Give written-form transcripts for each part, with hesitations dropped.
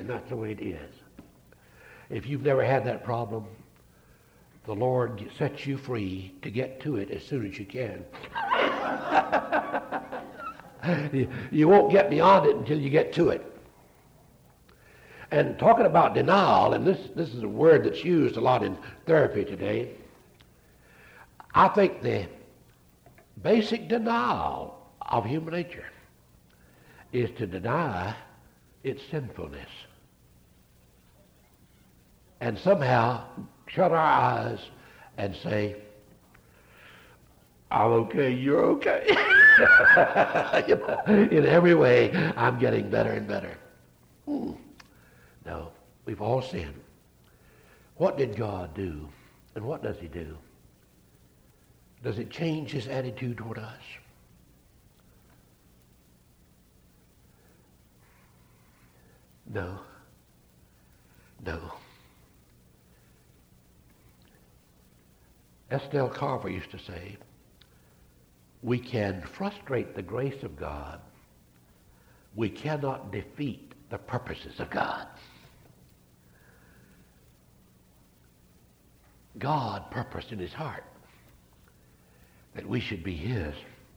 that's the way it is. If you've never had that problem, the Lord sets you free to get to it as soon as you can. You won't get beyond it until you get to it. And talking about denial, and this is a word that's used a lot in therapy today, I think the basic denial of human nature is to deny its sinfulness and somehow shut our eyes and say, I'm okay, you're okay. In every way, I'm getting better and better. No, we've all sinned. What did God do? And what does he do? Does it change his attitude toward us? No. No. Estelle Carver used to say, we can frustrate the grace of God. We cannot defeat the purposes of God. God purposed in his heart that we should be his.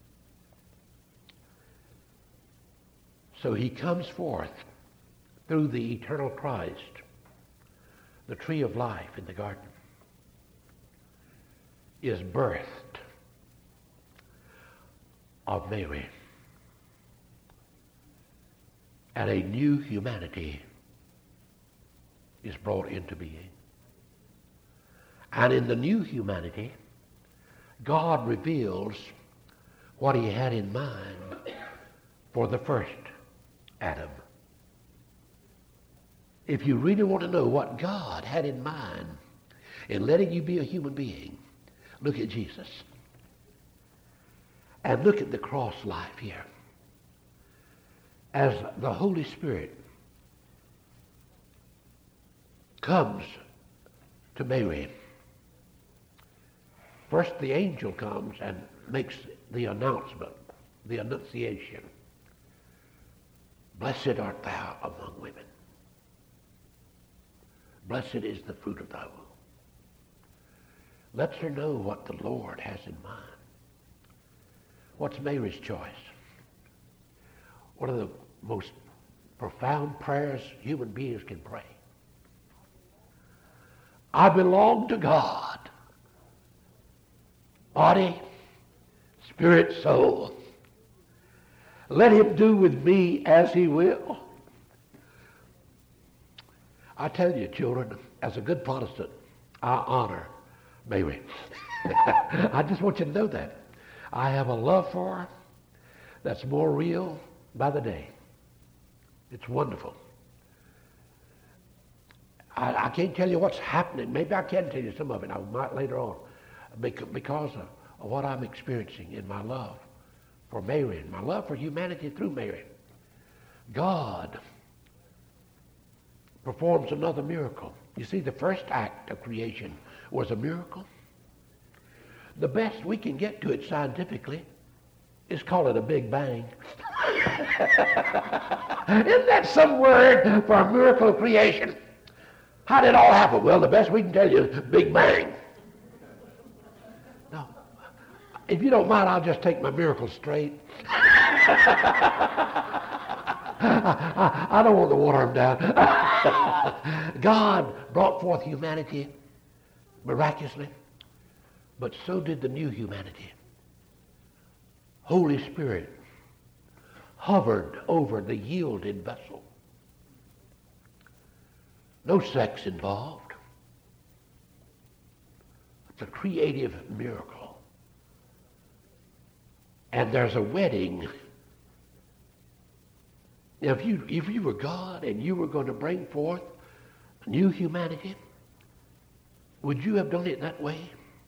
So he comes forth through the eternal Christ, the tree of life in the garden, is birthed of Mary, and a new humanity is brought into being. And in the new humanity, God reveals what he had in mind for the first Adam. If you really want to know what God had in mind in letting you be a human being, look at Jesus. And look at the cross life here. As the Holy Spirit comes to Mary, first the angel comes and makes the announcement, the annunciation. Blessed art thou among women. Blessed is the fruit of thy womb. Lets her know what the Lord has in mind. What's Mary's choice? One of the most profound prayers human beings can pray. I belong to God. Body, spirit, soul. Let him do with me as he will. I tell you, children, as a good Protestant, I honor Mary. I just want you to know that. I have a love for her that's more real by the day. It's wonderful. I can't tell you what's happening. Maybe I can tell you some of it. I might later on. Because of what I'm experiencing in my love for Mary and my love for humanity through Mary. God performs another miracle. You see, the first act of creation was a miracle. The best we can get to it scientifically is call it a Big Bang. Isn't that some word for a miracle of creation? How did it all happen? Well, the best we can tell you is Big Bang. Now, if you don't mind, I'll just take my miracle straight. I don't want to water them down. God brought forth humanity miraculously, but so did the new humanity. Holy Spirit hovered over the yielded vessel. No sex involved. It's a creative miracle. And there's a wedding. Now, if you were God and you were going to bring forth new humanity, would you have done it that way?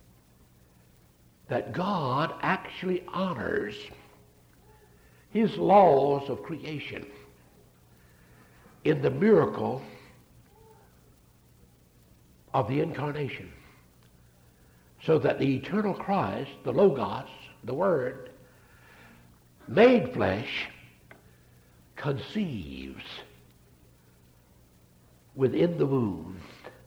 That God actually honors his laws of creation in the miracle of the incarnation, so that the eternal Christ, the Logos, the Word, made flesh, conceives within the womb.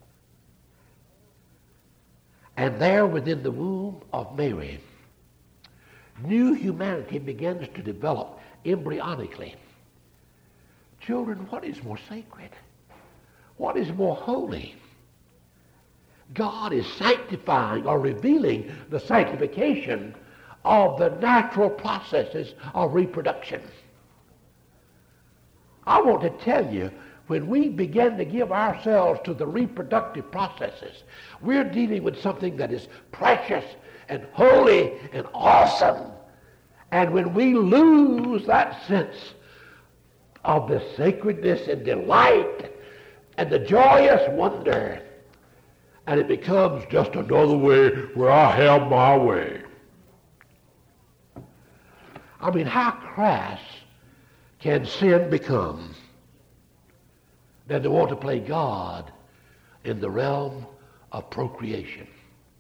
And there within the womb of Mary, new humanity begins to develop embryonically. Children, what is more sacred? What is more holy? God is sanctifying or revealing the sanctification of the natural processes of reproduction. I want to tell you, when we begin to give ourselves to the reproductive processes, we're dealing with something that is precious and holy and awesome. And when we lose that sense of the sacredness and delight and the joyous wonder, and it becomes just another way where I have my way. I mean, how crass can sin become than to want to play God in the realm of procreation?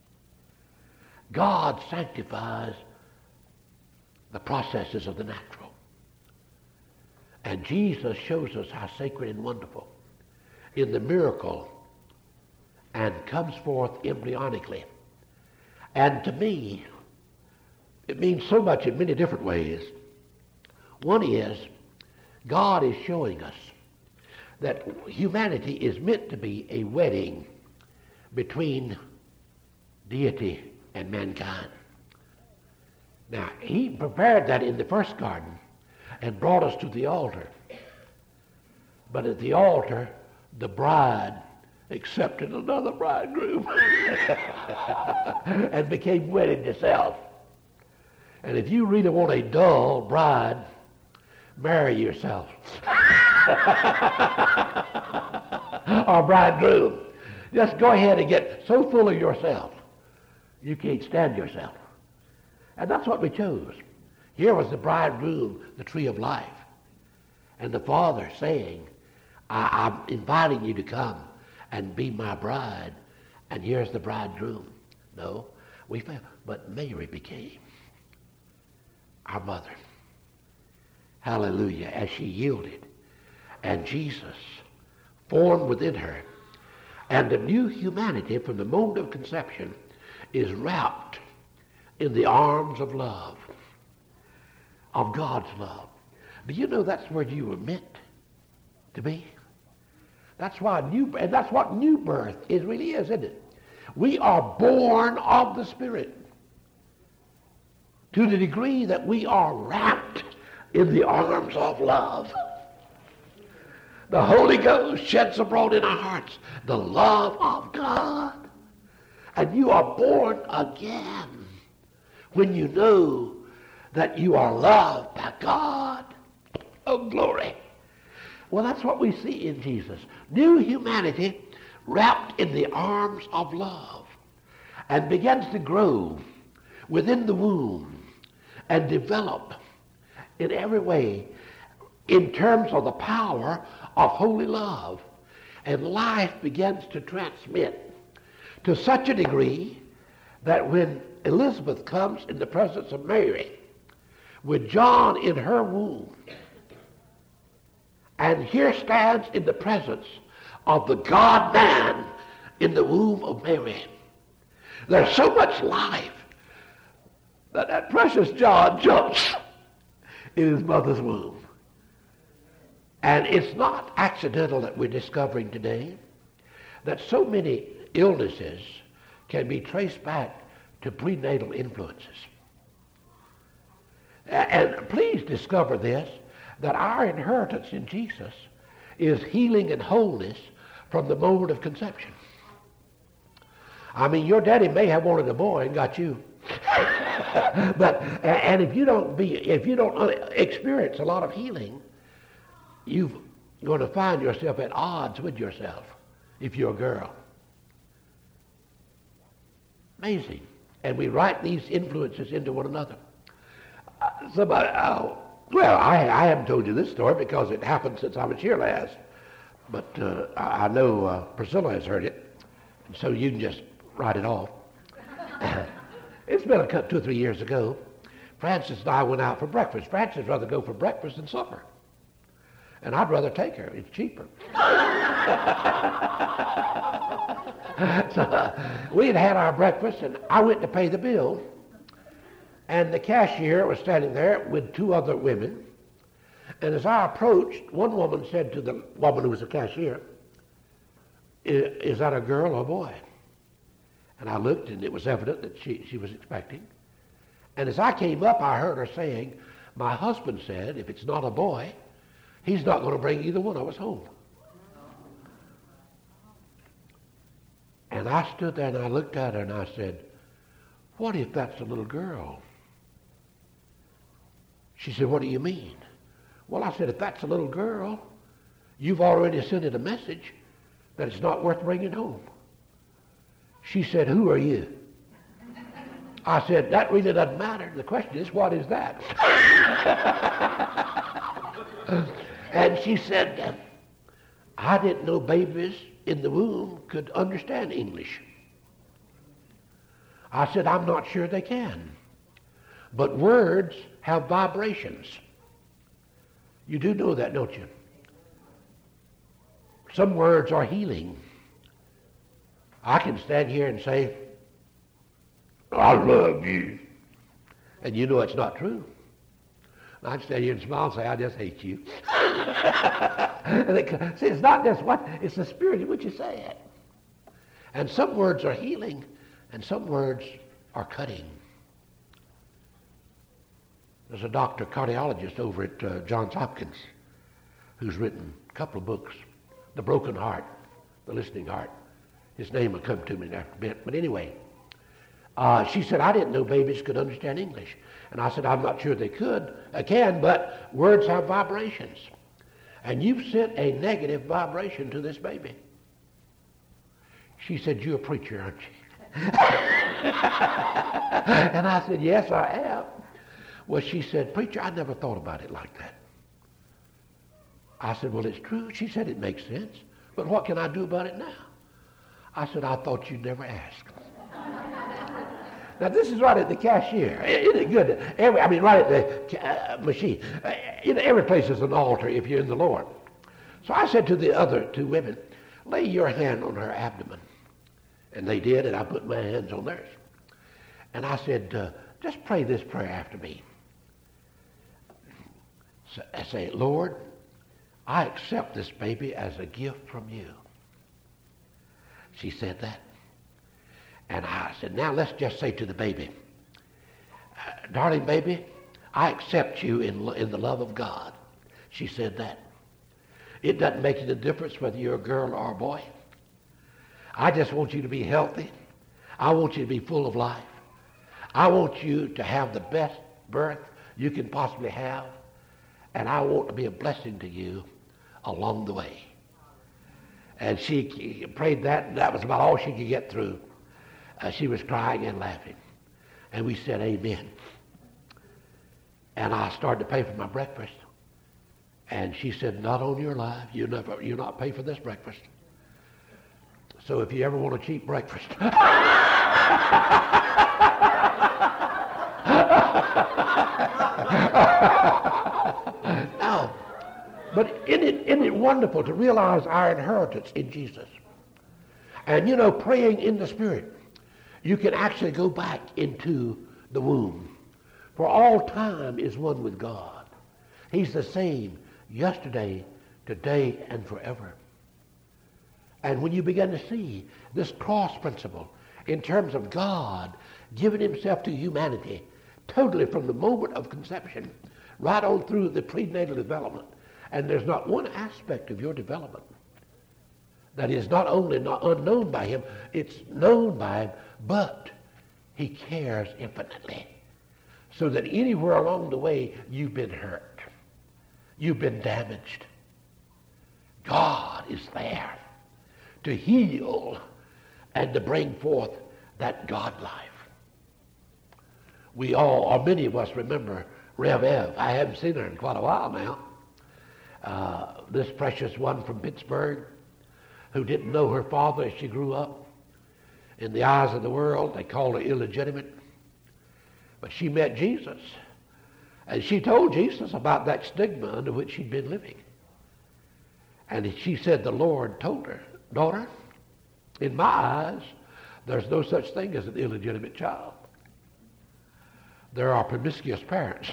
God sanctifies the processes of the natural. And Jesus shows us how sacred and wonderful in the miracle and comes forth embryonically. And to me, it means so much in many different ways. One is, God is showing us that humanity is meant to be a wedding between deity and mankind. Now, he prepared that in the first garden and brought us to the altar. But at the altar, the bride accepted another bridegroom and became wedded to self. And if you really want a dull bride, marry yourself. Or bridegroom. Just go ahead and get so full of yourself, you can't stand yourself. And that's what we chose. Here was the bridegroom, the tree of life. And the Father saying, I'm inviting you to come and be my bride. And here's the bridegroom. No, we failed. But Mary became our mother. Hallelujah. As she yielded. And Jesus formed within her. And the new humanity from the moment of conception is wrapped in the arms of love, of God's love. Do you know that's where you were meant to be? That's why and that's what new birth really is, isn't it? We are born of the Spirit to the degree that we are wrapped in the arms of love. The Holy Ghost sheds abroad in our hearts the love of God. And you are born again when you know that you are loved by God. Oh, glory. Well, that's what we see in Jesus. New humanity wrapped in the arms of love and begins to grow within the womb and develop in every way in terms of the power of holy love. And life begins to transmit to such a degree that when Elizabeth comes in the presence of Mary, with John in her womb, and here stands in the presence of the God-man in the womb of Mary, there's so much life that precious John jumps in his mother's womb. And it's not accidental that we're discovering today that so many illnesses can be traced back to prenatal influences. And please discover this, that our inheritance in Jesus is healing and wholeness from the moment of conception. I mean, your daddy may have wanted a boy and got you. And if you don't experience a lot of healing, you're going to find yourself at odds with yourself if you're a girl. Amazing. And we write these influences into one another. I haven't told you this story because it happened since I was here last. But I know Priscilla has heard it. And so you can just write it off. It's been 2 or 3 years ago. Francis and I went out for breakfast. Francis would rather go for breakfast than supper. And I'd rather take her. It's cheaper. So we had our breakfast, and I went to pay the bill. And the cashier was standing there with two other women. And as I approached, one woman said to the woman who was the cashier, is that a girl or a boy? And I looked, and it was evident that she was expecting. And as I came up, I heard her saying, my husband said, if it's not a boy, he's not going to bring either one of us home. And I stood there, and I looked at her, and I said, what if that's a little girl? She said, what do you mean? Well, I said, if that's a little girl, you've already sent it a message that it's not worth bringing home. She said, who are you? I said, that really doesn't matter. The question is, what is that? And she said, I didn't know babies in the womb could understand English. I said, I'm not sure they can. But words have vibrations. You do know that, don't you? Some words are healing. I can stand here and say, I love you. And you know it's not true. I can stand here and smile and say, I just hate you. See, it's not just what, it's the spirit in which you say it. And some words are healing, and some words are cutting. There's a doctor, cardiologist over at Johns Hopkins who's written a couple of books, The Broken Heart, The Listening Heart. His name will come to me in a bit. But anyway, she said, I didn't know babies could understand English. And I said, I'm not sure they can, but words have vibrations. And you've sent a negative vibration to this baby. She said, you're a preacher, aren't you? And I said, yes, I am. Well, she said, preacher, I never thought about it like that. I said, well, it's true. She said, it makes sense. But what can I do about it now? I said, I thought you'd never ask. Now, this is right at the cashier. Isn't it good? Right at the machine. Every place is an altar if you're in the Lord. So I said to the other two women, lay your hand on her abdomen. And they did, and I put my hands on theirs. And I said, just pray this prayer after me. So I say, Lord, I accept this baby as a gift from you. She said that. And I said, now let's just say to the baby, darling baby, I accept you in the love of God. She said that. It doesn't make any difference whether you're a girl or a boy. I just want you to be healthy. I want you to be full of life. I want you to have the best birth you can possibly have. And I want to be a blessing to you along the way. And she prayed that, and that was about all she could get through. She was crying and laughing. And we said, amen. And I started to pay for my breakfast. And she said, not on your life. You'll not pay for this breakfast. So if you ever want a cheap breakfast. No. But isn't it wonderful to realize our inheritance in Jesus? And praying in the Spirit, you can actually go back into the womb. For all time is one with God. He's the same yesterday, today, and forever. And when you begin to see this cross principle in terms of God giving himself to humanity totally from the moment of conception right on through the prenatal development, and there's not one aspect of your development that is not only not unknown by him, it's known by him, but he cares infinitely. So that anywhere along the way you've been hurt, you've been damaged, God is there to heal and to bring forth that God life. We all, or many of us, remember Rev Ev. I haven't seen her in quite a while now. This precious one from Pittsburgh who didn't know her father as she grew up. In the eyes of the world, they called her illegitimate. But she met Jesus. And she told Jesus about that stigma under which she'd been living. And she said the Lord told her, daughter, in my eyes, there's no such thing as an illegitimate child. There are promiscuous parents.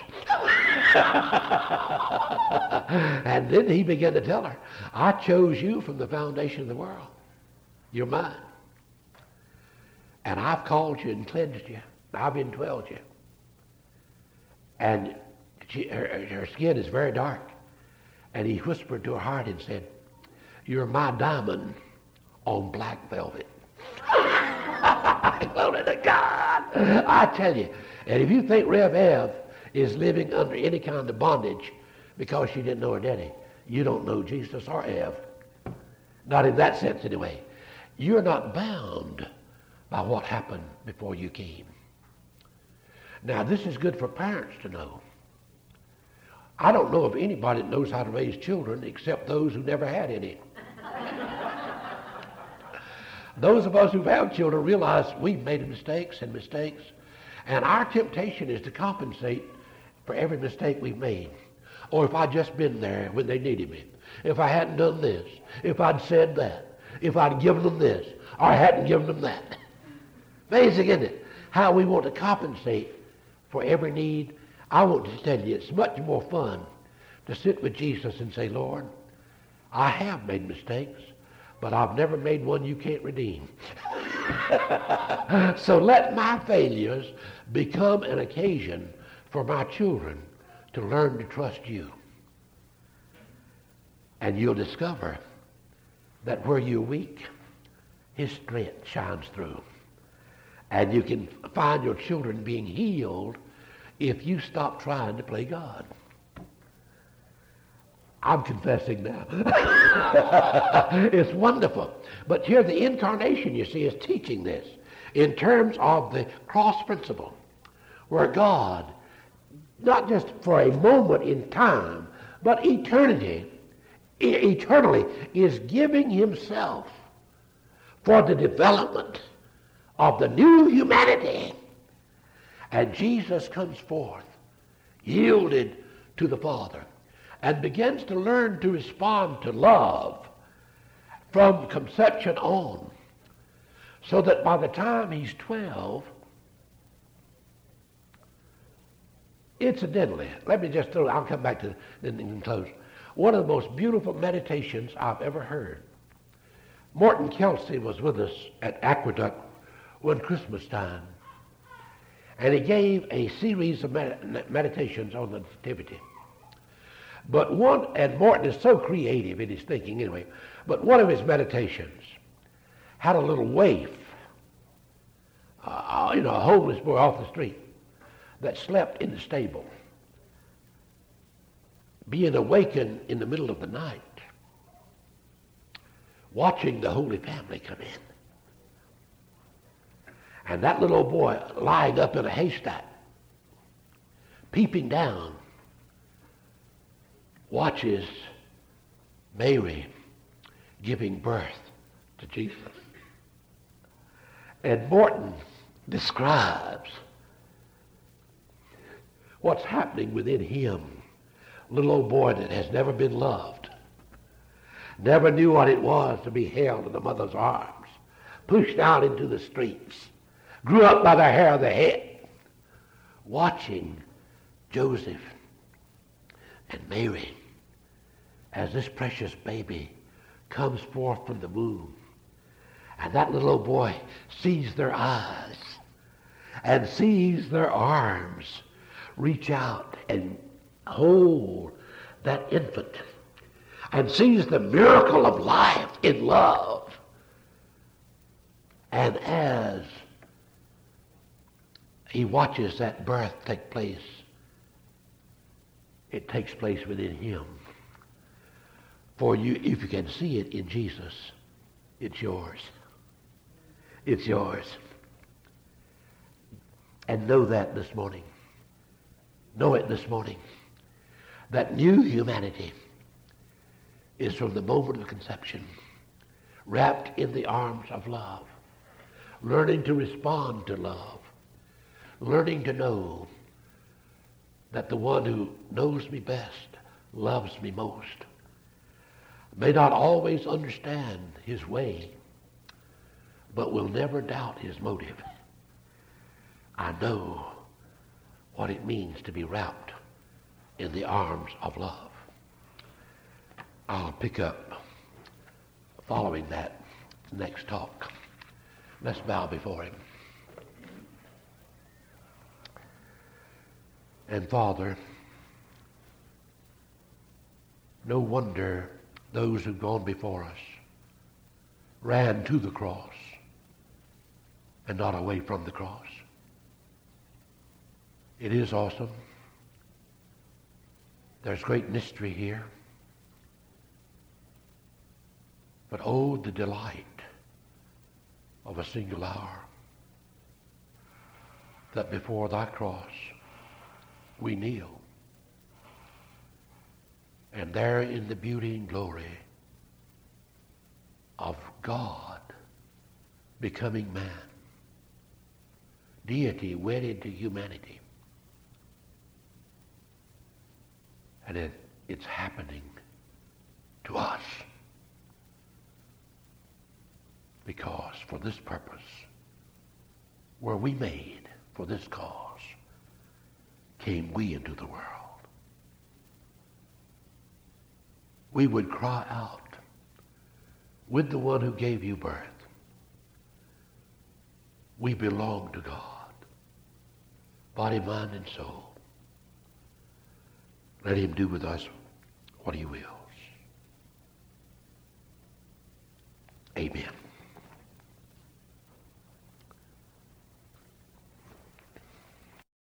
And then he began to tell her, I chose you from the foundation of the world. You're mine. And I've called you and cleansed you. I've indwelled you. And her skin is very dark. And he whispered to her heart and said, you're my diamond on black velvet. Glory to God. I tell you. And if you think Rev Ev is living under any kind of bondage because she didn't know her daddy, you don't know Jesus or Ev. Not in that sense anyway. You're not bound by what happened before you came. Now this is good for parents to know. I don't know of anybody that knows how to raise children except those who never had any. Those of us who've had children realize we've made mistakes, and our temptation is to compensate for every mistake we've made. Or if I'd just been there when they needed me, if I hadn't done this, if I'd said that, if I'd given them this, or I hadn't given them that. Amazing, isn't it? How we want to compensate for every need. I want to tell you, it's much more fun to sit with Jesus and say, Lord, I have made mistakes, but I've never made one you can't redeem. So let my failures become an occasion for my children to learn to trust you. And you'll discover that where you're weak, his strength shines through. And you can find your children being healed if you stop trying to play God. I'm confessing now. It's wonderful. But here the incarnation, you see, is teaching this in terms of the cross principle, where God, not just for a moment in time, but eternally, is giving himself for the development of the new humanity. And Jesus comes forth, yielded to the Father, and begins to learn to respond to love from conception on, so that by the time he's 12, incidentally, let me just throw, I'll come back to then and close. One of the most beautiful meditations I've ever heard. Morton Kelsey was with us at Aqueduct one Christmas time, and he gave a series of meditations on the Nativity. But one, and Morton is so creative in his thinking anyway, but one of his meditations had a little waif, a homeless boy off the street that slept in the stable, being awakened in the middle of the night, watching the Holy Family come in. And that little old boy lying up in a haystack, peeping down, watches Mary giving birth to Jesus. And Morton describes what's happening within him. Little old boy that has never been loved, never knew what it was to be held in the mother's arms, pushed out into the streets, grew up by the hair of the head, watching Joseph and Mary as this precious baby comes forth from the womb. And that little old boy sees their eyes and sees their arms reach out and hold that infant, and sees the miracle of life in love. And as he watches that birth take place, it takes place within him. For you, if you can see it in Jesus, it's yours. It's yours. And know that this morning. Know it this morning. That new humanity is from the moment of conception, wrapped in the arms of love, learning to respond to love, learning to know that the one who knows me best loves me most. may not always understand his way, but will never doubt his motive. I know what it means to be wrapped in the arms of love. I'll pick up following that next talk. Let's bow before him. And Father, no wonder those who've gone before us ran to the cross and not away from the cross. It is awesome. There's great mystery here. But oh, the delight of a single hour that before thy cross we kneel. And there in the beauty and glory of God becoming man, deity wedded to humanity. And it's happening to us because for this purpose were we made, for this cause came we into the world. We would cry out with the one who gave you birth. We belong to God, body, mind, and soul. Let him do with us what he wills. Amen.